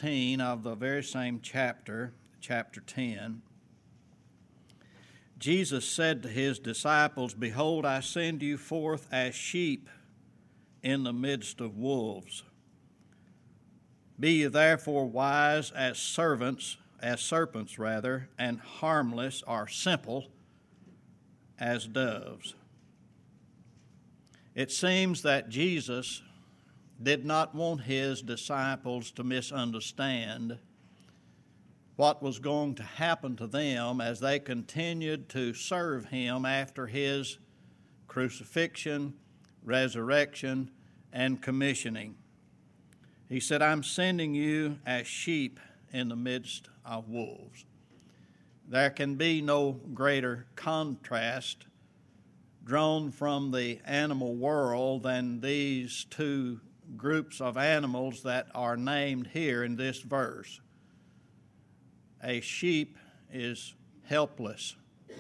16 of the very same chapter, chapter 10, Jesus said to his disciples, "Behold, I send you forth as sheep in the midst of wolves. Be ye therefore wise as serpents, and harmless or simple as doves." It seems that Jesus did not want his disciples to misunderstand what was going to happen to them as they continued to serve him after his crucifixion, resurrection, and commissioning. He said, "I'm sending you as sheep in the midst of wolves." There can be no greater contrast drawn from the animal world than these two groups of animals that are named here in this verse. A sheep is helpless.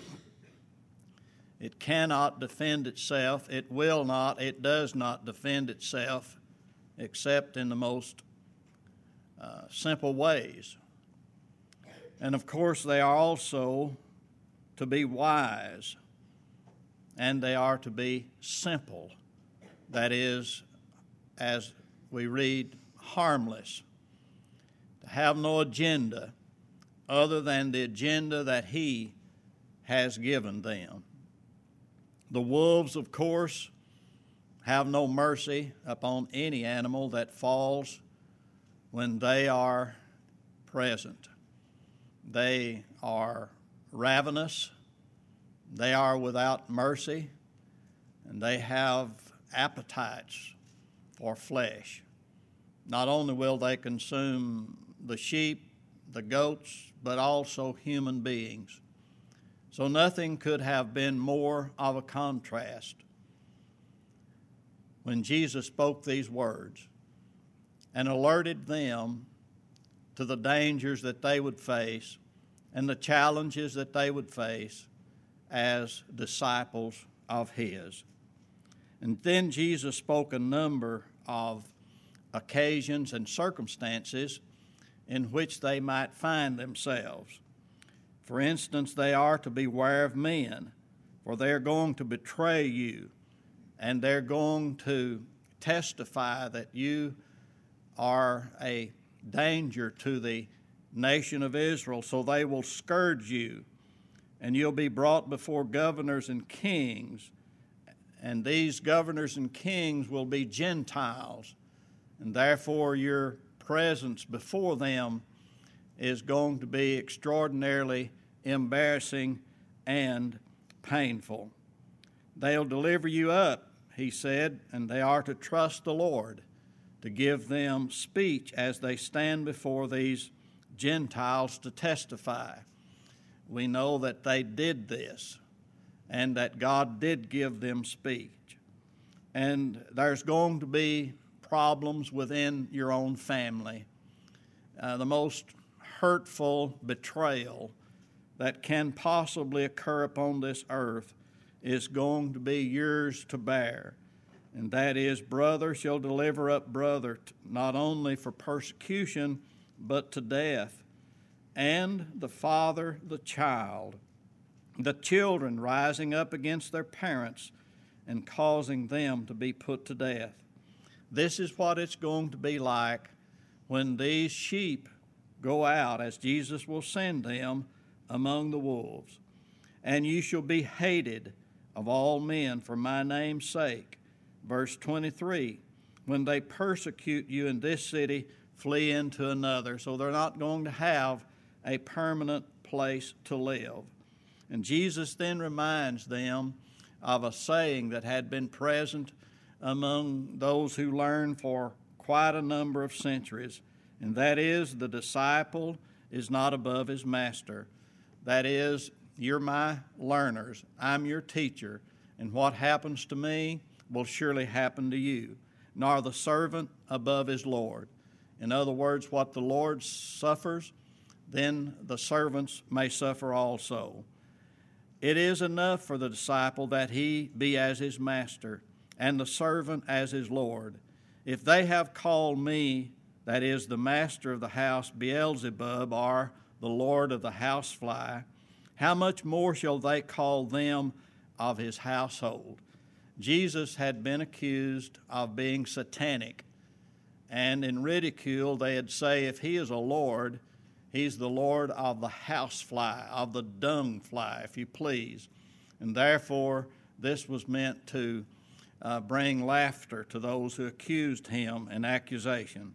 It cannot defend itself. It will not. It does not defend itself except in the most simple ways. And of course, they are also to be wise, and they are to be simple. That is, as we read, harmless, to have no agenda other than the agenda that he has given them. The wolves, of course, have no mercy upon any animal that falls when they are present. They are ravenous, they are without mercy, and they have appetites for flesh. Not only will they consume the sheep, the goats, but also human beings. So nothing could have been more of a contrast when Jesus spoke these words and alerted them to the dangers that they would face and the challenges that they would face as disciples of his. And then Jesus spoke a number of occasions and circumstances in which they might find themselves. For instance, they are to beware of men, for they're going to betray you, and they're going to testify that you are a danger to the nation of Israel, so they will scourge you, and you'll be brought before governors and kings, and these governors and kings will be Gentiles, and therefore your presence before them is going to be extraordinarily embarrassing and painful. They'll deliver you up, he said, and they are to trust the Lord to give them speech as they stand before these Gentiles to testify. We know that they did this and that God did give them speech. And there's going to be problems within your own family. The most hurtful betrayal that can possibly occur upon this earth is going to be yours to bear. And that is, brother shall deliver up brother, not only for persecution, but to death. And the father, the child, the children rising up against their parents and causing them to be put to death. This is what it's going to be like when these sheep go out, as Jesus will send them among the wolves. And you shall be hated of all men for my name's sake. Verse 23, when they persecute you in this city, flee into another. So they're not going to have a permanent place to live. And Jesus then reminds them of a saying that had been present among those who learned for quite a number of centuries, and that is, the disciple is not above his master. That is, you're my learners, I'm your teacher, and what happens to me will surely happen to you, nor the servant above his Lord. In other words, what the Lord suffers, then the servants may suffer also. It is enough for the disciple that he be as his master, and the servant as his Lord. If they have called me that is, the master of the house Beelzebub, or the lord of the housefly, how much more shall they call them of his household? Jesus had been accused of being satanic, and in ridicule they'd say if he is a lord, he's the lord of the housefly, of the dung fly, if you please. And therefore, this was meant to bring laughter to those who accused him in accusation.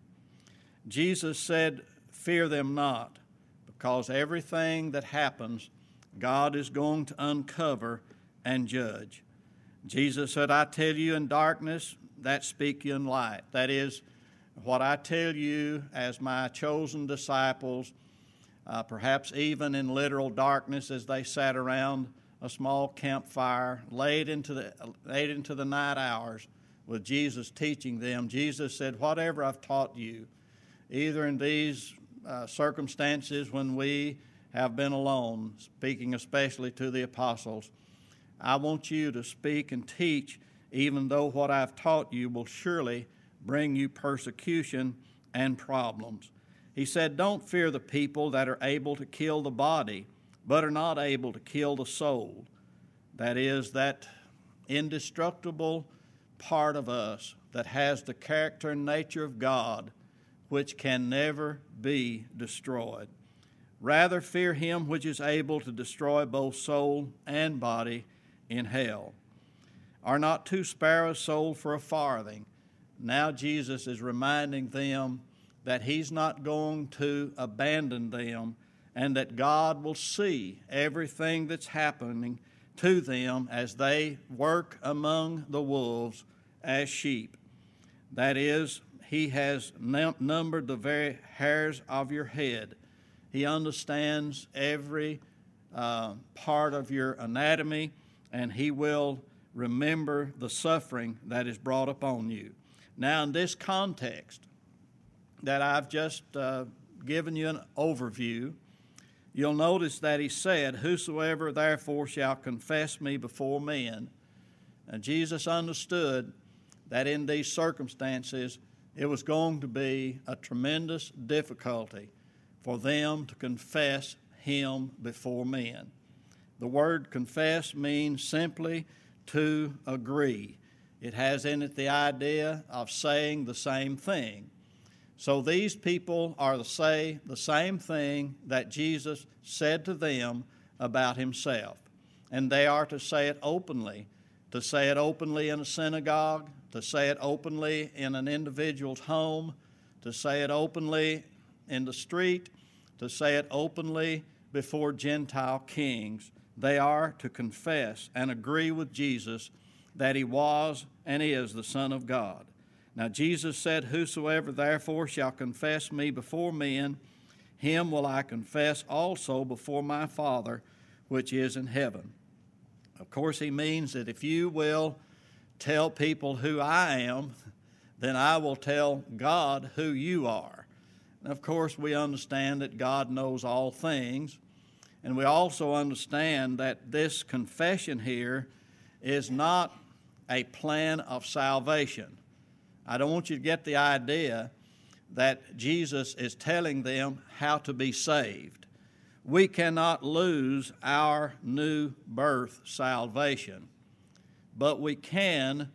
Jesus said, "Fear them not," because everything that happens, God is going to uncover and judge. Jesus said, "I tell you in darkness, that speak you in light." That is, what I tell you as my chosen disciples, perhaps even in literal darkness as they sat around a small campfire late into the night hours with Jesus teaching them. Jesus said, "Whatever I've taught you, either in these circumstances when we have been alone," speaking especially to the apostles, "I want you to speak and teach, even though what I've taught you will surely bring you persecution and problems." He said, "Don't fear the people that are able to kill the body, but are not able to kill the soul." That is, that indestructible part of us that has the character and nature of God, which can never be destroyed. Rather fear him which is able to destroy both soul and body in hell. Are not 2 sparrows sold for a farthing? Now Jesus is reminding them that he's not going to abandon them, and that God will see everything that's happening to them as they work among the wolves as sheep. That is, he has numbered the very hairs of your head. He understands every part of your anatomy, and he will remember the suffering that is brought upon you. Now, in this context that I've just given you an overview, you'll notice that he said, "Whosoever therefore shall confess me before men." And Jesus understood that in these circumstances it was going to be a tremendous difficulty for them to confess him before men. The word confess means simply to agree. It has in it the idea of saying the same thing. So these people are to say the same thing that Jesus said to them about himself. And they are to say it openly in a synagogue, to say it openly in an individual's home, to say it openly in the street, to say it openly before Gentile kings. They are to confess and agree with Jesus that he was and is the Son of God. Now Jesus said, "Whosoever therefore shall confess me before men, him will I confess also before my Father which is in heaven." Of course, he means that if you will tell people who I am, then I will tell God who you are. And of course, we understand that God knows all things, and we also understand that this confession here is not a plan of salvation. I don't want you to get the idea that Jesus is telling them how to be saved. We cannot lose our new birth salvation, but we can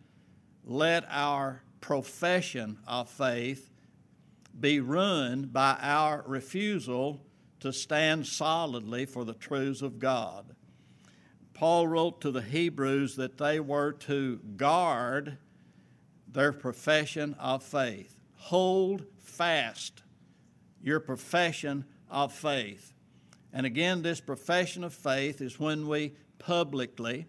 let our profession of faith be ruined by our refusal to stand solidly for the truths of God. Paul wrote to the Hebrews that they were to guard their profession of faith. Hold fast your profession of faith. And again, this profession of faith is when we publicly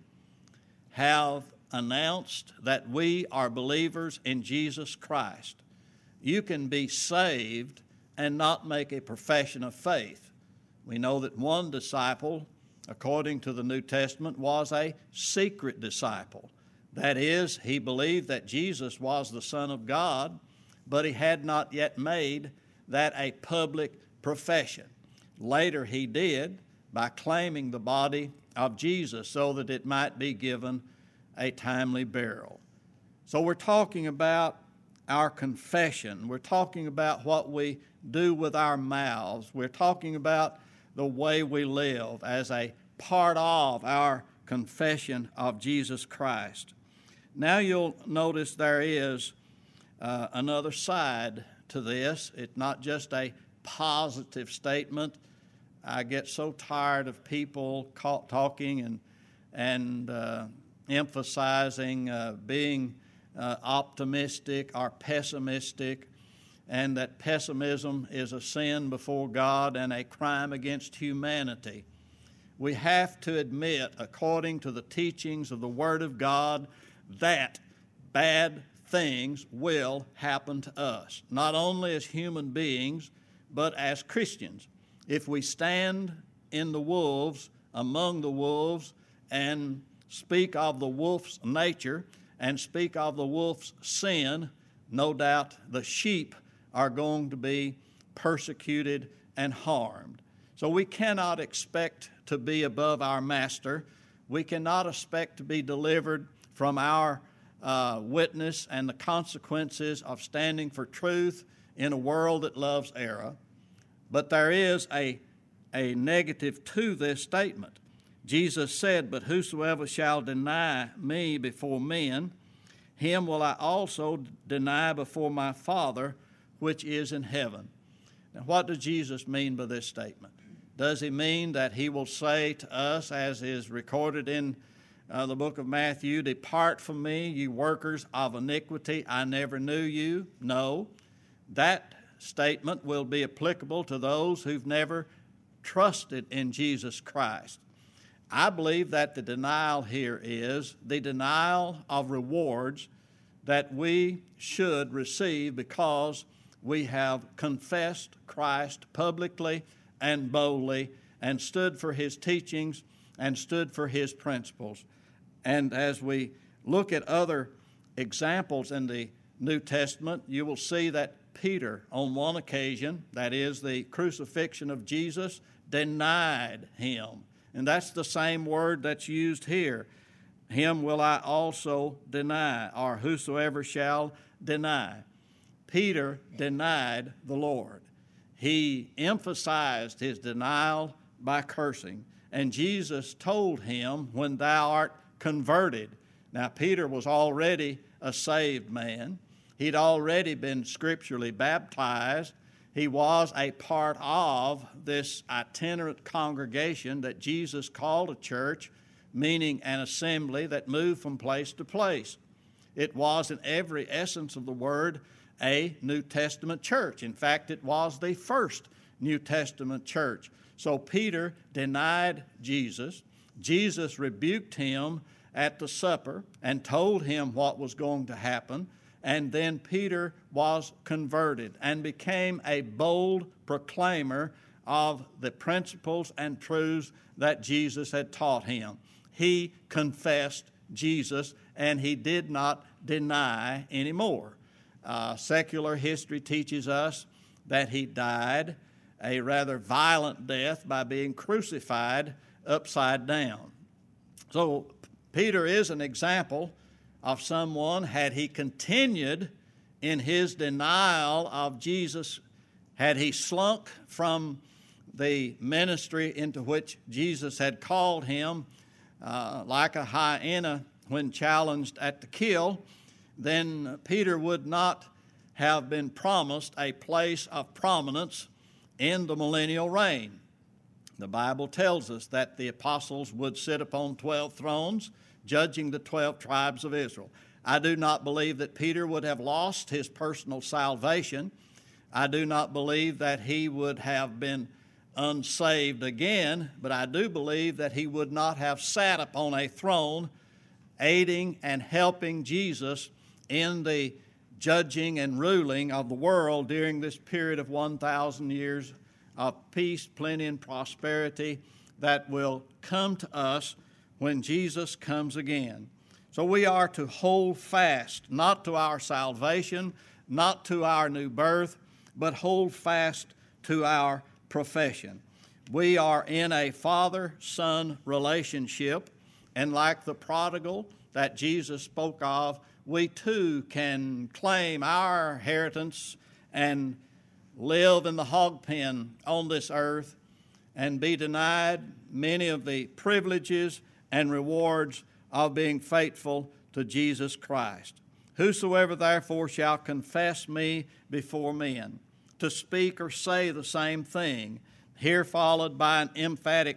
have announced that we are believers in Jesus Christ. You can be saved and not make a profession of faith. We know that one disciple, according to the New Testament, was a secret disciple. That is, he believed that Jesus was the Son of God, but he had not yet made that a public profession. Later he did by claiming the body of Jesus so that it might be given a timely burial. So we're talking about our confession. We're talking about what we do with our mouths. We're talking about the way we live as a part of our confession of Jesus Christ. Now you'll notice there is another side to this. It's not just a positive statement. I get so tired of people talking and emphasizing being optimistic or pessimistic, and that pessimism is a sin before God and a crime against humanity. We have to admit, according to the teachings of the Word of God, that bad things will happen to us, not only as human beings, but as Christians. If we stand in the wolves, among the wolves, and speak of the wolf's nature and speak of the wolf's sin, no doubt the sheep are going to be persecuted and harmed. So we cannot expect to be above our master. We cannot expect to be delivered from our witness and the consequences of standing for truth in a world that loves error. But there is a negative to this statement. Jesus said, "But whosoever shall deny me before men, him will I also deny before my Father which is in heaven." Now, what does Jesus mean by this statement? Does he mean that he will say to us, as is recorded in the book of Matthew, "Depart from me, you workers of iniquity, I never knew you"? No. That statement will be applicable to those who've never trusted in Jesus Christ. I believe that the denial here is the denial of rewards that we should receive because we have confessed Christ publicly and boldly and stood for his teachings and stood for his principles. And as we look at other examples in the New Testament, you will see that Peter, on one occasion, that is the crucifixion of Jesus, denied him. And that's the same word that's used here. Him will I also deny, or whosoever shall deny. Peter denied the Lord. He emphasized his denial by cursing. And Jesus told him, "When thou art converted." Now, Peter was already a saved man. He'd already been scripturally baptized. He was a part of this itinerant congregation that Jesus called a church, meaning an assembly that moved from place to place. It was, in every essence of the word, a New Testament church. In fact, it was the first New Testament church. So Peter denied Jesus. Jesus rebuked him at the supper and told him what was going to happen. And then Peter was converted and became a bold proclaimer of the principles and truths that Jesus had taught him. He confessed Jesus, and he did not deny anymore. Secular history teaches us that he died a rather violent death by being crucified upside down. So Peter is an example of someone, had he continued in his denial of Jesus, had he slunk from the ministry into which Jesus had called him, like a hyena when challenged at the kill, then Peter would not have been promised a place of prominence in the millennial reign. The Bible tells us that the apostles would sit upon 12 thrones, judging the 12 tribes of Israel. I do not believe that Peter would have lost his personal salvation. I do not believe that he would have been unsaved again, but I do believe that he would not have sat upon a throne aiding and helping Jesus in the judging and ruling of the world during this period of 1,000 years of peace, plenty, and prosperity that will come to us when Jesus comes again. So we are to hold fast, not to our salvation, not to our new birth, but hold fast to our profession. We are in a father-son relationship, and like the prodigal that Jesus spoke of, we too can claim our inheritance and live in the hog pen on this earth and be denied many of the privileges and rewards of being faithful to Jesus Christ. Whosoever therefore shall confess me before men, to speak or say the same thing, here followed by an emphatic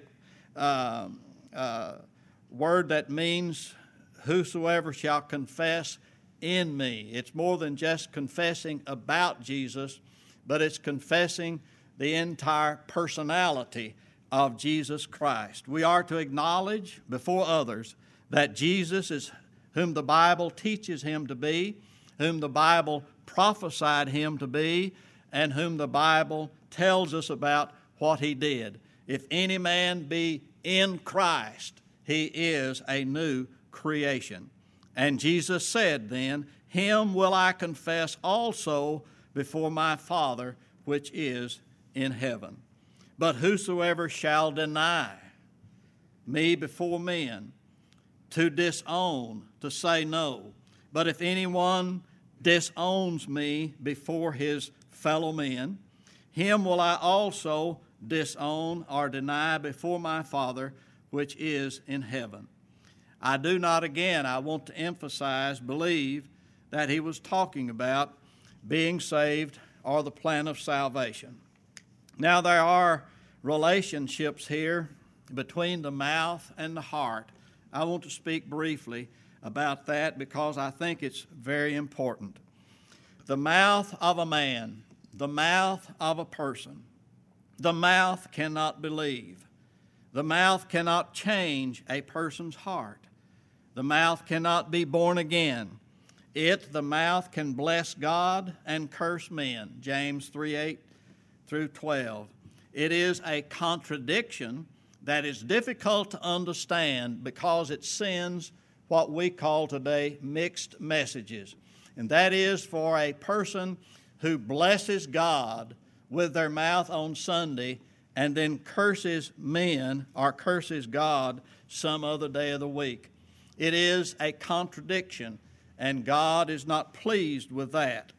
word that means whosoever shall confess in me. It's more than just confessing about Jesus, but it's confessing the entire personality of Jesus Christ. We are to acknowledge before others that Jesus is whom the Bible teaches him to be, whom the Bible prophesied him to be, and whom the Bible tells us about what he did. If any man be in Christ, he is a new creation. And Jesus said then, him will I confess also before my Father which is in heaven. But whosoever shall deny me before men, to disown, to say no. But if anyone disowns me before his fellow men, him will I also disown or deny before my Father which is in heaven. I do not, again, I want to emphasize, believe that he was talking about being saved or the plan of salvation. Now there are relationships here between the mouth and the heart. I want to speak briefly about that because I think it's very important. The mouth of a man, the mouth of a person, the mouth cannot believe. The mouth cannot change a person's heart. The mouth cannot be born again. The mouth can bless God and curse men. James 3:8 through 12. It is a contradiction that is difficult to understand because it sends what we call today mixed messages. And that is for a person who blesses God with their mouth on Sunday and then curses men or curses God some other day of the week. It is a contradiction, and God is not pleased with that.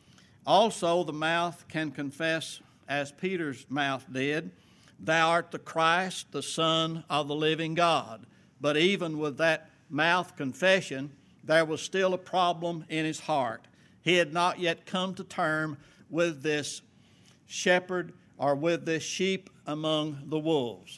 Also, the mouth can confess, as Peter's mouth did, thou art the Christ, the Son of the living God. But even with that mouth confession, there was still a problem in his heart. He had not yet come to terms with this shepherd or with this sheep among the wolves.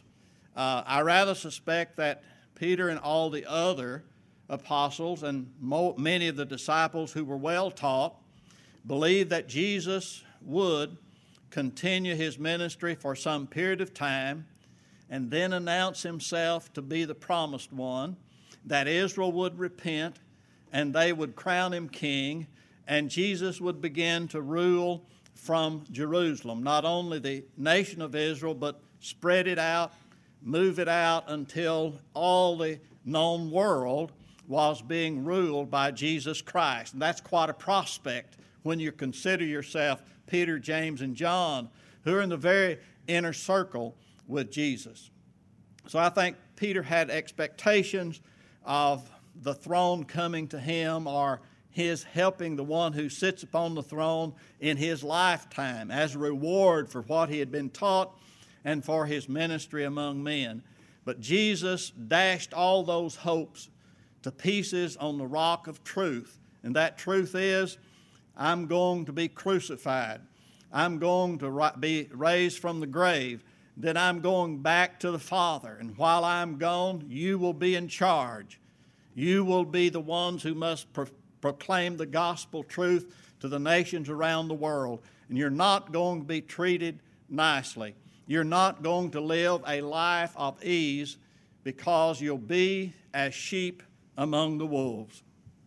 I rather suspect that Peter and all the other apostles and many of the disciples who were well taught believed that Jesus would continue his ministry for some period of time and then announce himself to be the promised one, that Israel would repent and they would crown him king, and Jesus would begin to rule from Jerusalem, not only the nation of Israel, but spread it out, move it out until all the known world was being ruled by Jesus Christ. And that's quite a prospect when you consider yourself Peter, James, and John, who are in the very inner circle with Jesus. So I think Peter had expectations of the throne coming to him or his helping the one who sits upon the throne in his lifetime as a reward for what he had been taught and for his ministry among men. But Jesus dashed all those hopes to pieces on the rock of truth. And that truth is, I'm going to be crucified. I'm going to be raised from the grave. Then I'm going back to the Father. And while I'm gone, you will be in charge. You will be the ones who must proclaim the gospel truth to the nations around the world. And you're not going to be treated nicely. You're not going to live a life of ease because you'll be as sheep among the wolves.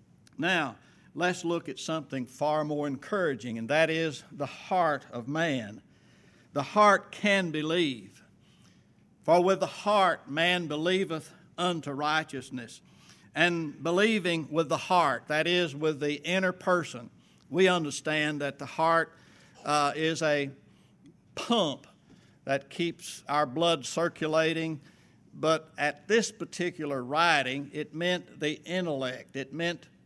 Now, let's look at something far more encouraging, and that is the heart of man. The heart can believe. For with the heart man believeth unto righteousness. And believing with the heart, that is with the inner person, we understand that the heart is a pump that keeps our blood circulating. But at this particular writing, it meant the intellect. It meant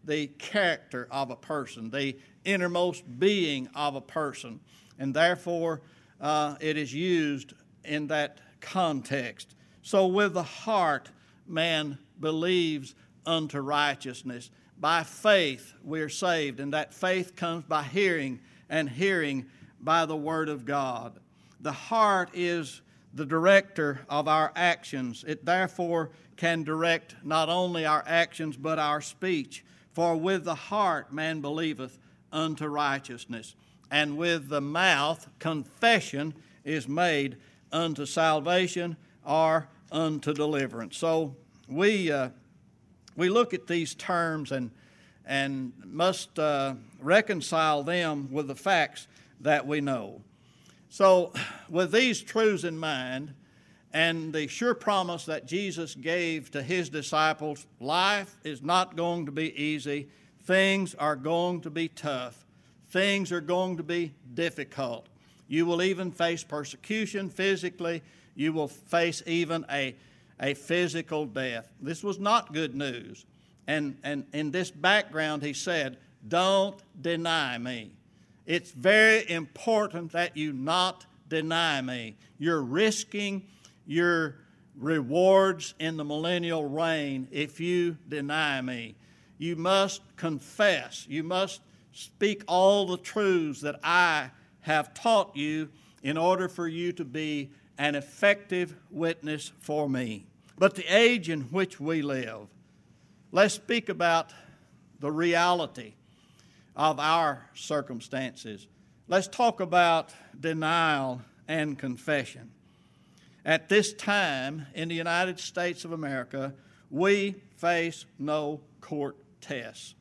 the character of a person, the innermost being of a person, and therefore it is used in that context. So with the heart man believes unto righteousness. By faith we are saved, and that faith comes by hearing, and hearing by the Word of God. The heart is the director of our actions. It therefore can direct not only our actions but our speech. For with the heart man believeth unto righteousness, and with the mouth confession is made unto salvation or unto deliverance. So we look at these terms and must reconcile them with the facts that we know. So with these truths in mind, and the sure promise that Jesus gave to his disciples, life is not going to be easy. Things are going to be tough. Things are going to be difficult. You will even face persecution physically. You will face even a physical death. This was not good news. And in this background, he said, don't deny me. It's very important that you not deny me. You're risking your rewards in the millennial reign if you deny me. You must confess. You must speak all the truths that I have taught you in order for you to be an effective witness for me. But the age in which we live, let's speak about the reality of our circumstances. Let's talk about denial and confession. At this time in the United States of America, we face no court tests.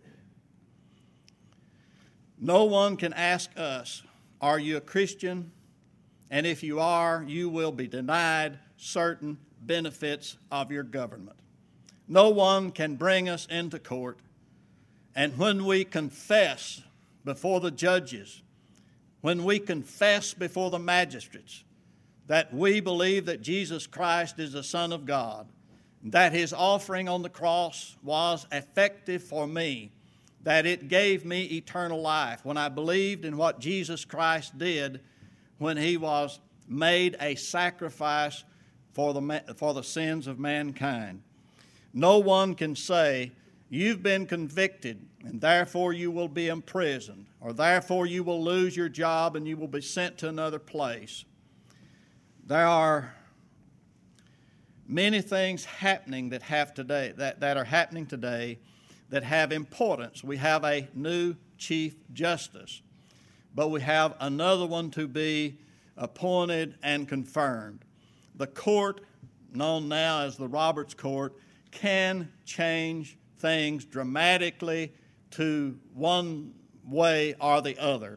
No one can ask us, are you a Christian? And if you are, you will be denied certain benefits of your government. No one can bring us into court. And when we confess before the judges, when we confess before the magistrates that we believe that Jesus Christ is the Son of God, that his offering on the cross was effective for me, that it gave me eternal life, when I believed in what Jesus Christ did when he was made a sacrifice for the sins of mankind. No one can say, you've been convicted and therefore you will be imprisoned, or therefore you will lose your job and you will be sent to another place. There are many things happening that are happening today that have importance. We have a new Chief Justice, but we have another one to be appointed and confirmed. The court, known now as the Roberts Court, can change things dramatically to one way or the other.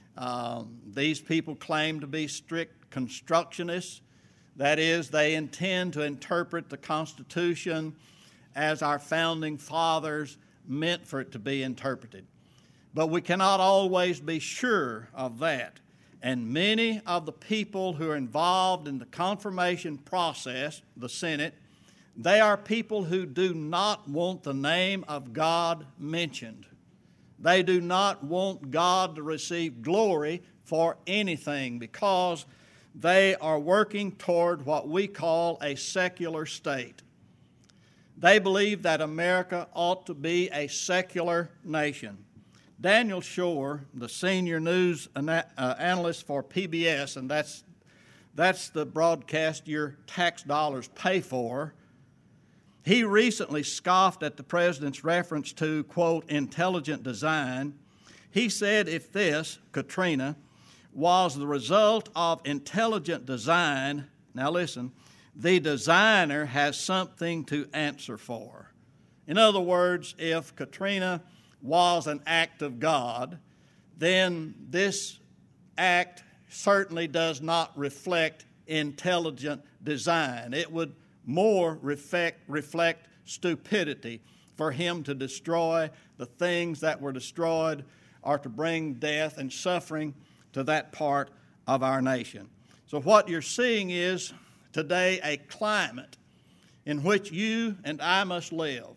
These people claim to be strict constructionists. That is, they intend to interpret the Constitution as our founding fathers meant for it to be interpreted. But we cannot always be sure of that. And many of the people who are involved in the confirmation process, the Senate, they are people who do not want the name of God mentioned. They do not want God to receive glory for anything because they are working toward what we call a secular state. They believe that America ought to be a secular nation. Daniel Shore, the senior news analyst for PBS, and that's the broadcast your tax dollars pay for, he recently scoffed at the president's reference to, quote, intelligent design. He said if this, Katrina, was the result of intelligent design, now listen, the designer has something to answer for. In other words, if Katrina was an act of God, then this act certainly does not reflect intelligent design. It would more reflect stupidity for him to destroy the things that were destroyed or to bring death and suffering to that part of our nation. So what you're seeing is today a climate in which you and I must live.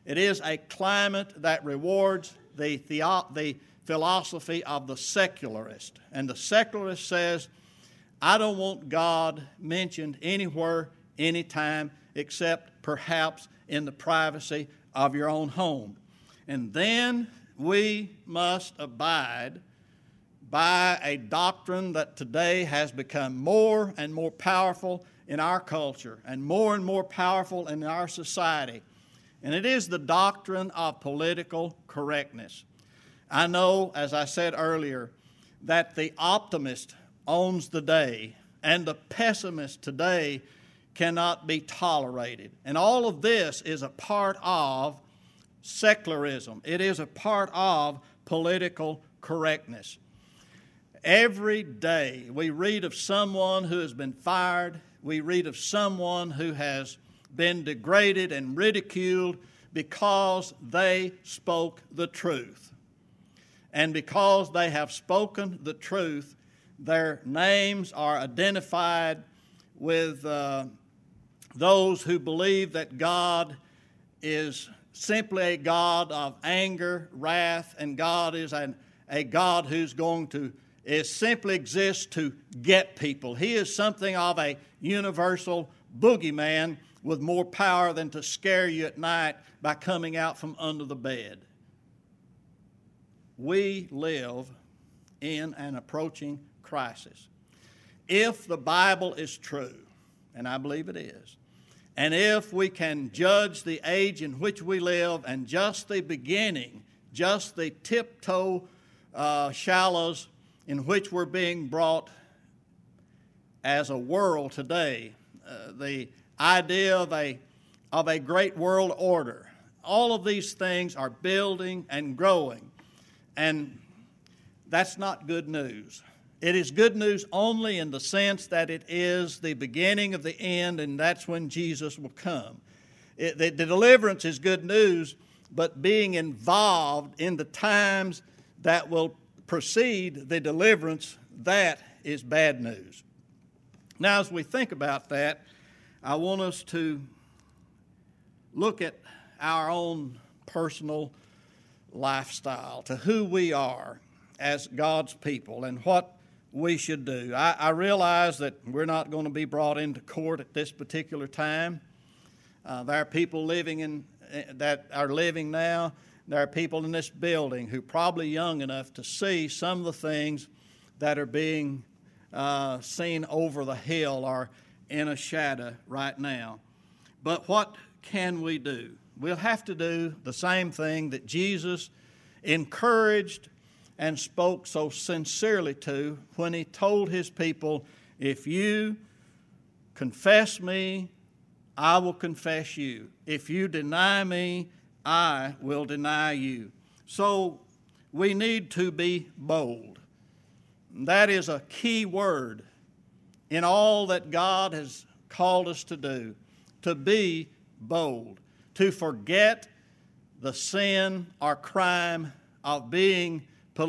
It is a climate that rewards the philosophy of the secularist. And the secularist says, I don't want God mentioned anywhere, anytime, except perhaps in the privacy of your own home. And then we must abide by a doctrine that today has become more and more powerful in our culture and more powerful in our society. And it is the doctrine of political correctness. I know, as I said earlier, that the optimist owns the day and the pessimist today cannot be tolerated. And all of this is a part of secularism. It is a part of political correctness. Every day we read of someone who has been fired. We read of someone who has been degraded and ridiculed because they spoke the truth. And because they have spoken the truth, their names are identified with those who believe that God is simply a God of anger, wrath, and God is a God who's simply exists to get people. He is something of a universal boogeyman with more power than to scare you at night by coming out from under the bed. We live in an approaching crisis. If the Bible is true, and I believe it is, and if we can judge the age in which we live and just the beginning, just the tiptoe shallows in which we're being brought as a world today, the idea of a great world order, all of these things are building and growing. And that's not good news. It is good news only in the sense that it is the beginning of the end, and that's when Jesus will come. The deliverance is good news, but being involved in the times that will precede the deliverance, that is bad news. Now, as we think about that, I want us to look at our own personal lifestyle, to who we are as God's people and what we should do. I realize that we're not going to be brought into court at this particular time. There are people that are living now. There are people in this building who are probably young enough to see some of the things that are being seen over the hill or in a shadow right now. But what can we do? We'll have to do the same thing that Jesus encouraged and spoke so sincerely to when he told his people, if you confess me, I will confess you. If you deny me, I will deny you. So we need to be bold. That is a key word in all that God has called us to do, to be bold, to forget the sin or crime of being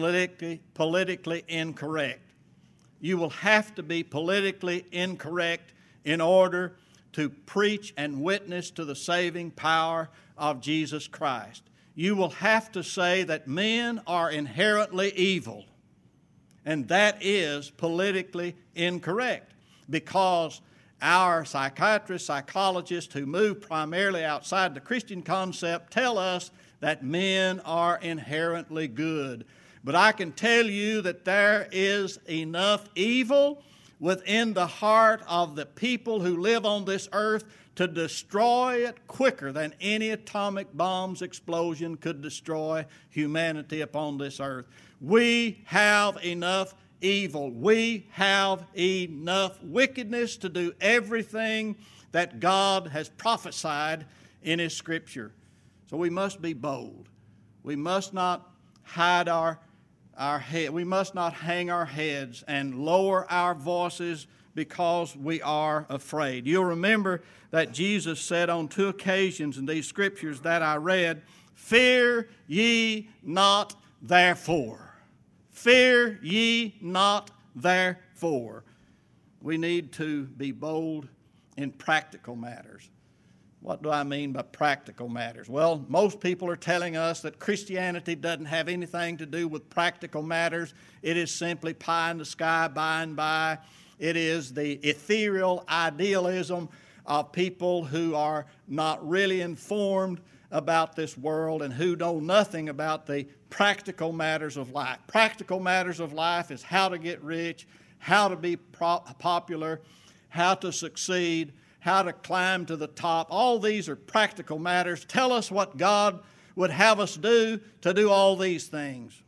politically incorrect. You will have to be politically incorrect in order to preach and witness to the saving power of Jesus Christ. You will have to say that men are inherently evil, and that is politically incorrect, because our psychiatrists, psychologists who move primarily outside the Christian concept tell us that men are inherently good. But I can tell you that there is enough evil within the heart of the people who live on this earth to destroy it quicker than any atomic bomb's explosion could destroy humanity upon this earth. We have enough evil. We have enough wickedness to do everything that God has prophesied in His Scripture. So we must be bold. We must not hide our head. We must not hang our heads and lower our voices because we are afraid. You'll remember that Jesus said on 2 occasions in these Scriptures that I read, "Fear ye not therefore." Fear ye not therefore. We need to be bold in practical matters. What do I mean by practical matters? Well, most people are telling us that Christianity doesn't have anything to do with practical matters. It is simply pie in the sky, by and by. It is the ethereal idealism of people who are not really informed about this world and who know nothing about the practical matters of life. Practical matters of life is how to get rich, how to be popular, how to succeed, how to climb to the top. All these are practical matters. Tell us what God would have us do to do all these things.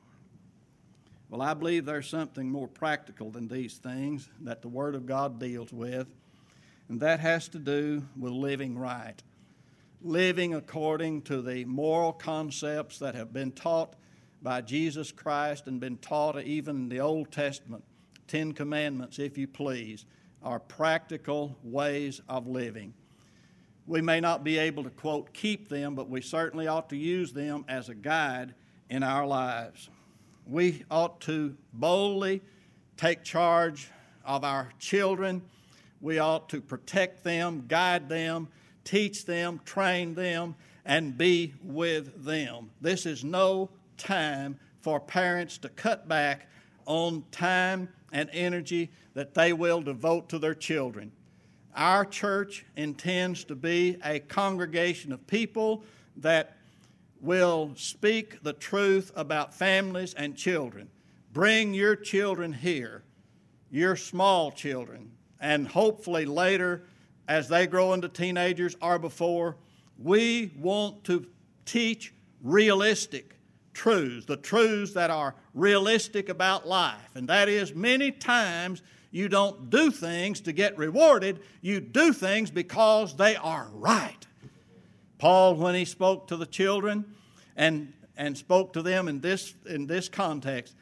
Well, I believe there's something more practical than these things that the Word of God deals with, and that has to do with living right. Living according to the moral concepts that have been taught by Jesus Christ and been taught even in the Old Testament. 10 Commandments, if you please, are practical ways of living. We may not be able to, quote, keep them, but we certainly ought to use them as a guide in our lives. We ought to boldly take charge of our children. We ought to protect them, guide them, teach them, train them, and be with them. This is no time for parents to cut back on time and energy that they will devote to their children. Our church intends to be a congregation of people that will speak the truth about families and children. Bring your children here, your small children, and hopefully later as they grow into teenagers or before. We want to teach realistic truths, the truths that are realistic about life. And that is, many times you don't do things to get rewarded. You do things because they are right. Paul, when he spoke to the children and spoke to them in this context,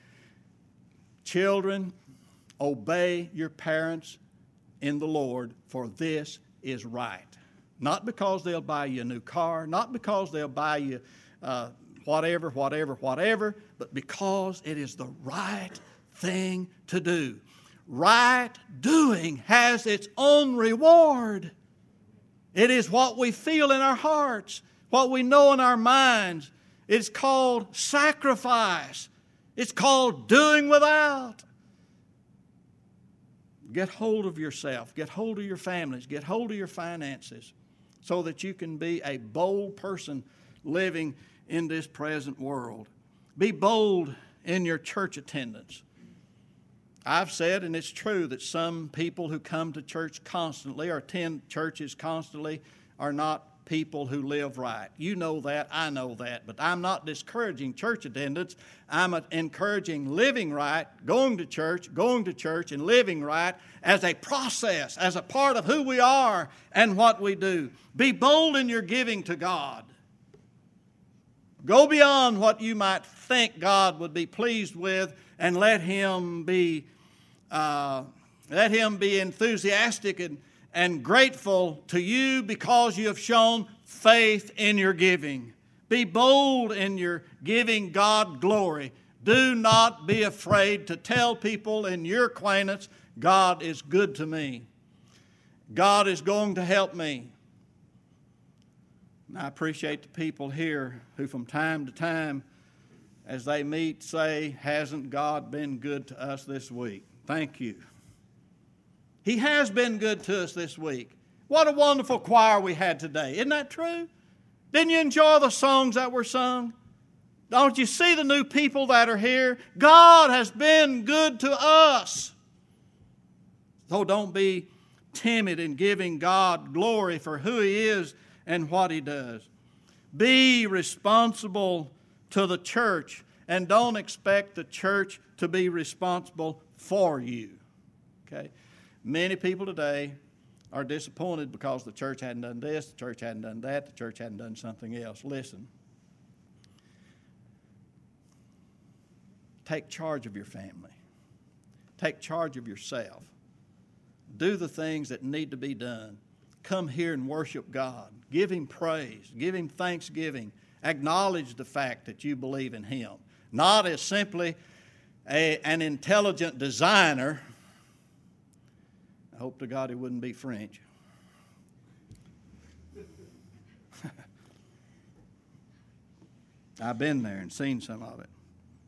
children, obey your parents in the Lord, for this is right. Not because they'll buy you a new car, not because they'll buy you whatever, but because it is the right thing to do. Right doing has its own reward. It is what we feel in our hearts, what we know in our minds. It's called sacrifice. It's called doing without. Get hold of yourself. Get hold of your families. Get hold of your finances so that you can be a bold person living in this present world. Be bold in your church attendance. I've said, and it's true, that some people who come to church constantly or attend churches constantly are not people who live right. You know that, I know that, but I'm not discouraging church attendance. I'm encouraging living right, going to church, and living right as a process, as a part of who we are and what we do. Be bold in your giving to God. Go beyond what you might think God would be pleased with, and let Him be enthusiastic and grateful to you because you have shown faith in your giving. Be bold in your giving God glory. Do not be afraid to tell people in your acquaintance, God is good to me. God is going to help me. And I appreciate the people here who from time to time, as they meet, say, hasn't God been good to us this week? Thank you. He has been good to us this week. What a wonderful choir we had today. Isn't that true? Didn't you enjoy the songs that were sung? Don't you see the new people that are here? God has been good to us. So don't be timid in giving God glory for who He is and what He does. Be responsible to the church, and don't expect the church to be responsible for you. Okay? Many people today are disappointed because the church hadn't done this, the church hadn't done that, the church hadn't done something else. Listen. Take charge of your family. Take charge of yourself. Do the things that need to be done. Come here and worship God. Give Him praise. Give Him thanksgiving. Acknowledge the fact that you believe in Him. Not as simply an intelligent designer. I hope to God it wouldn't be French. I've been there and seen some of it.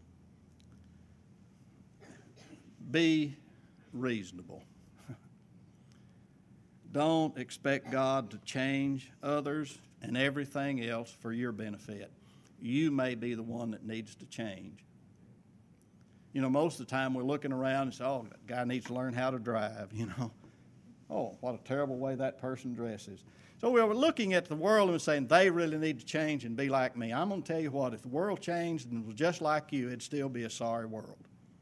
Be reasonable. Don't expect God to change others and everything else for your benefit. You may be the one that needs to change. You know, most of the time we're looking around and say, oh, that guy needs to learn how to drive, you know. Oh, what a terrible way that person dresses. So we're looking at the world and saying they really need to change and be like me. I'm going to tell you what, if the world changed and was just like you, it'd still be a sorry world.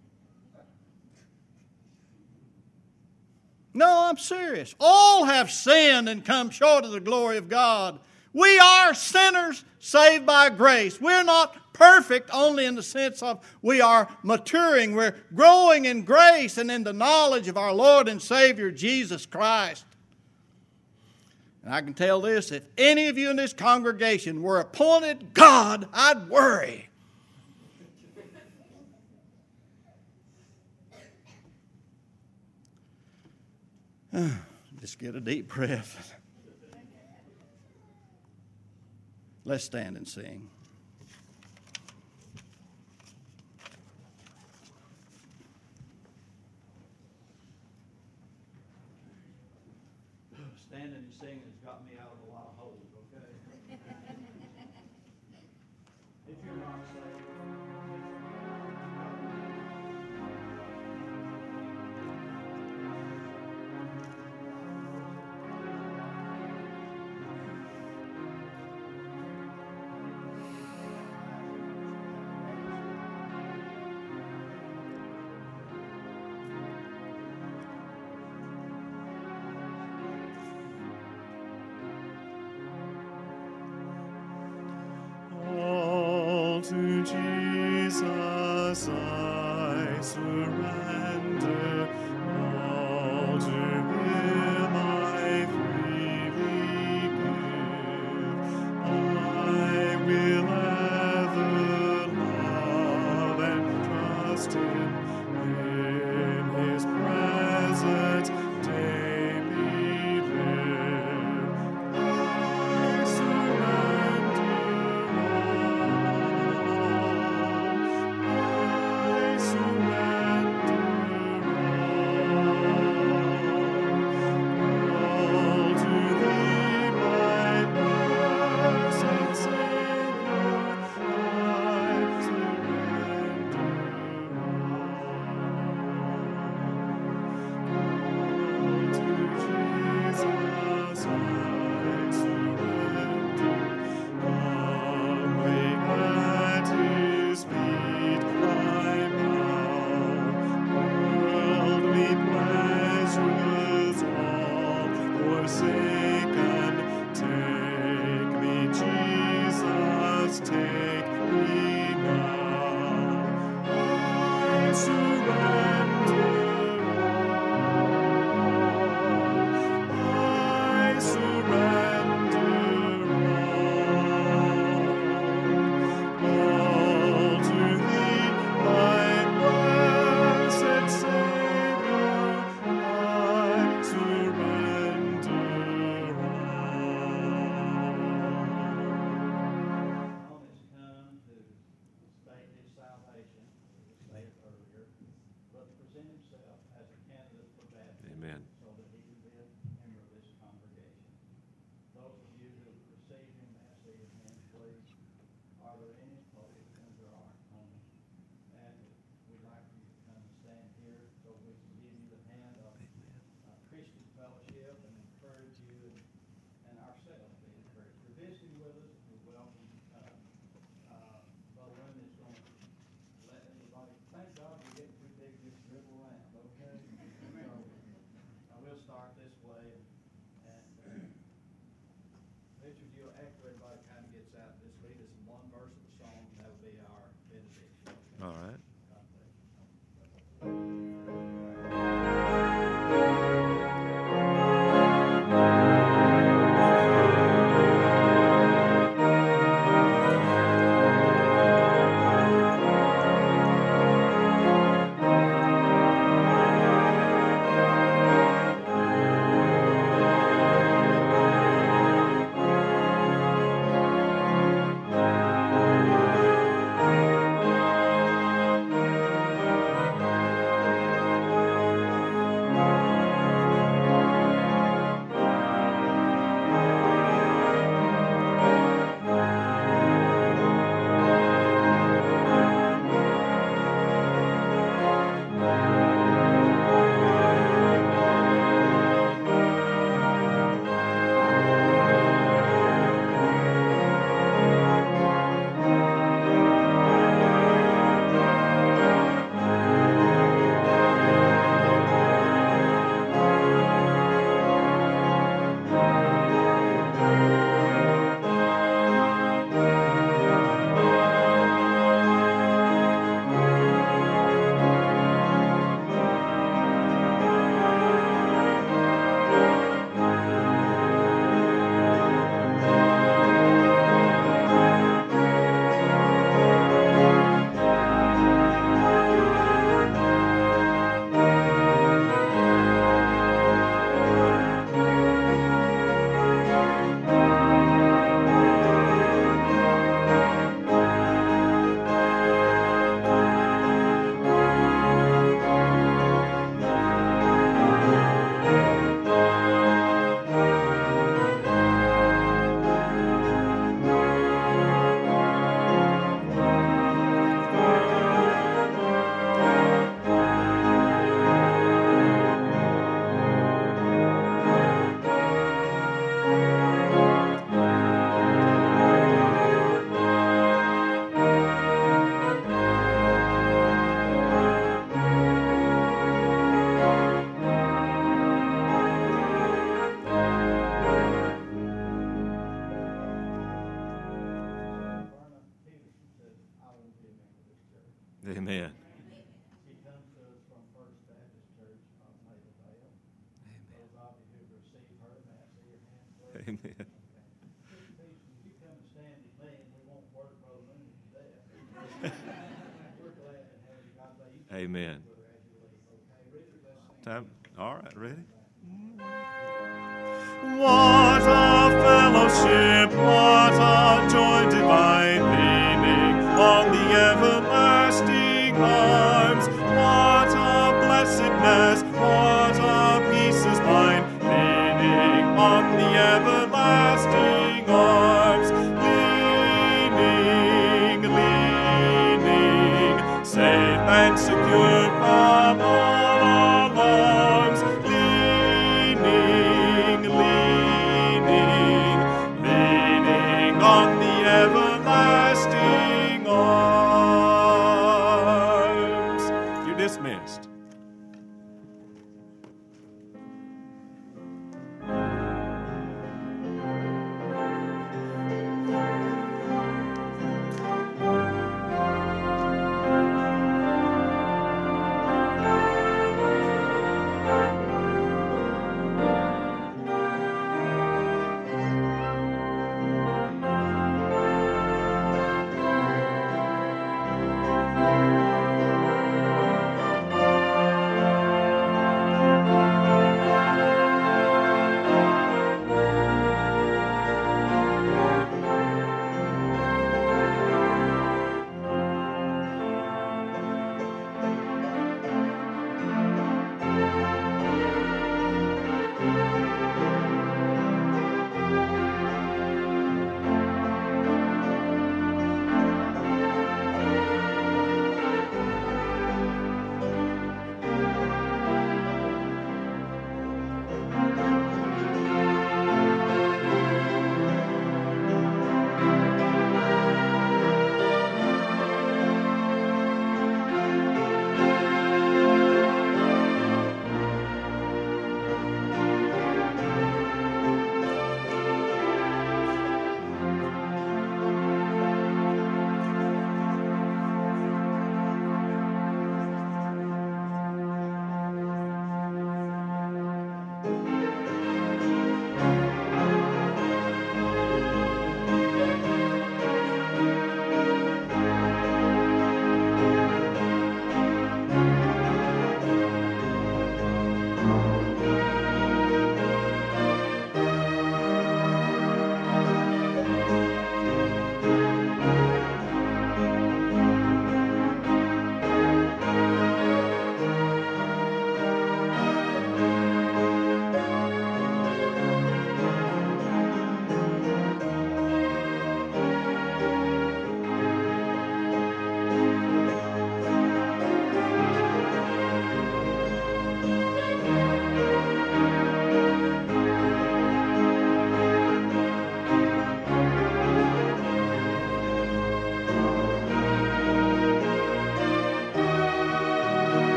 No, I'm serious. All have sinned and come short of the glory of God. We are sinners saved by grace. We're not perfect only in the sense of we are maturing. We're growing in grace and in the knowledge of our Lord and Savior, Jesus Christ. And I can tell this, if any of you in this congregation were appointed God, I'd worry. Just get a deep breath. Let's stand and sing. Standing and singing has got me out of a lot of holes, okay? If you're not saved. To Jesus I surrender, all to Him I freely give. I will ever love and trust Him, in His presence daily live. I surrender Amen. You come and stand with me, and we won't work Brother Mooney to death. We're glad to have you. God bless you. Amen. Okay, Richard, let's sing. Time. All right, ready? What a fellowship